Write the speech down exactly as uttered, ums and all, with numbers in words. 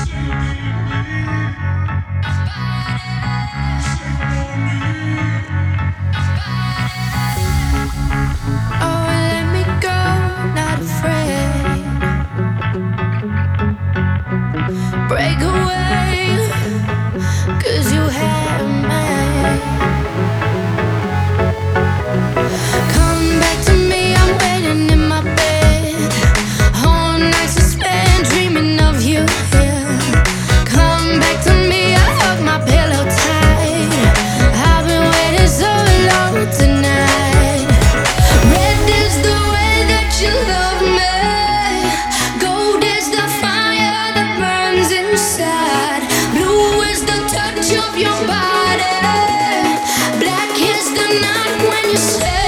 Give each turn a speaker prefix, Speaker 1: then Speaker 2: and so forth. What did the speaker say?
Speaker 1: Break away, 'cause you had me. Come back to me, I'm waiting in my bed. Whole nights to spend dreaming of you here. Come back to me, I hug my pillow tight. I've been waiting so long tonight. Red is the way that you love me. Gold is the fire that burns inside. Blue is the touch of your body. Black is the night when you say